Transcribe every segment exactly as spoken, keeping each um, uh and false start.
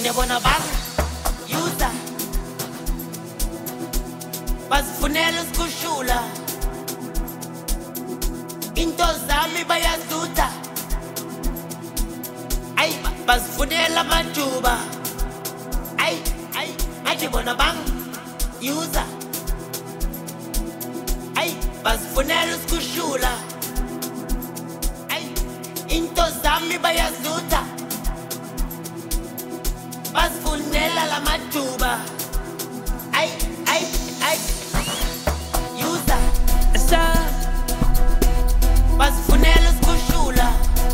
ngiyabona bang user basifunela isikushula into zami bayazuza ay basifunela amajuba ay ay ngiyabona bang user ay basifunela isikushula ay into zami bayazuza basifunela la majuba ay ay ay user sa basifunela isikushula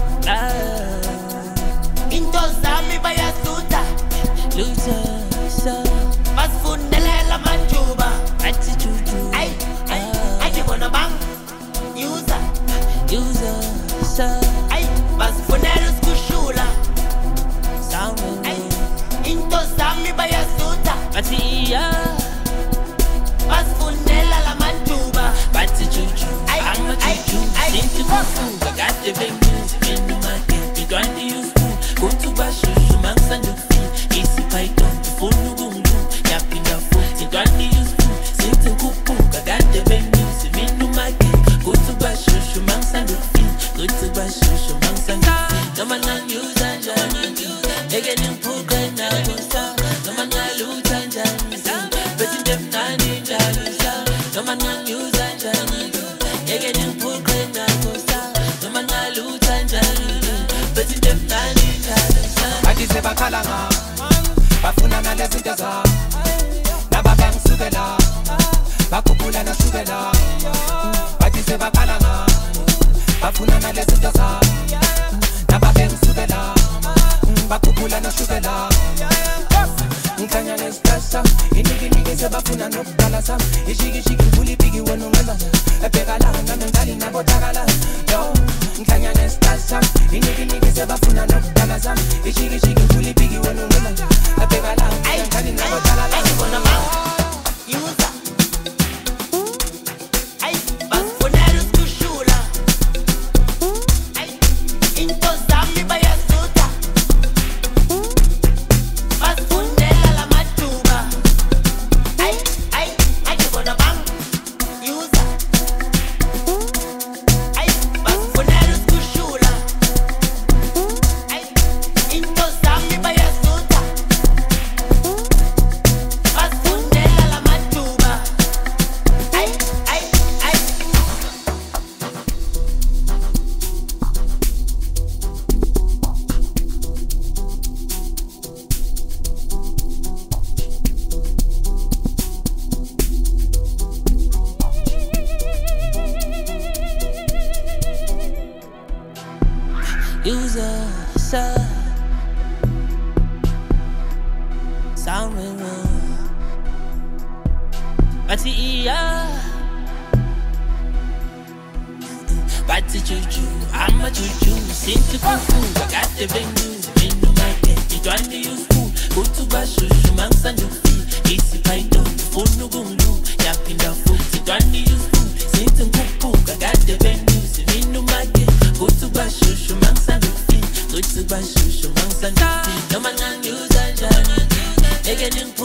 into zami bayazuza loser sa basifunela la majuba athi juju ay ay ngiyabona bang user user sa ay basifunela isikushula sound ay into zami bayazuza athi iya basifunela la majuba bathi juju Ay, ama ay, juju ay. since kufuka kade bengizi in my game bidwandi useful go to bashushu mangisanda ukufika isi python ufuna ukungilu yaphinda futhi bidwandi useful since kufuka kade bengizi in my game go to bashushu mangisanda ukufika go to bashushu mangisanda ukufika noma ngiyuza njani eke ngiphuka nakusa noma ngaluta njani bethi ndemnani njalo sa noma ngiyuza njani eke ngiphuka nakusa noma ngaluta njani bethi ndemnani njalo sa bathi sebakhala nga bafuna nalezinto zabo nababangisukela bakhuphula nasukela bathi sebakhala nga bafuna nalezinto zabo nababangisukela bakhuphula nasukela ngikhanya nesitasa inikini sebafuna nokuqala sami ishikishiki ngulipiki wena ungezana ebheka la nami ngali nabo takala yo ngikhanya nesitasa inikini sebafuna nokuqala sami ishikishiki ngulipiki wena ungezana ebheka la ay ngali nabo ay takala ngiyabona bang user ay basifunela isikushula ay into zami bayazuza basifunela la majuba ay ay ngiyabona bang user ay basifunela isikushula ay into zami bayazuza basifunela la majuba ay ay ay user sa sound ringer bathi iya bathi juju ama juju since kufuka kade bengizi in my game bidwandi useful go to bashushu mangisanda ukufika isi python ufuna ukungilu yaphinda futhi bidwandi useful since kufuka kade bengizi in my game go to bashushu mangisanda ukufika go to bashushu mangisanda ukufika noma ngiyuza njani eke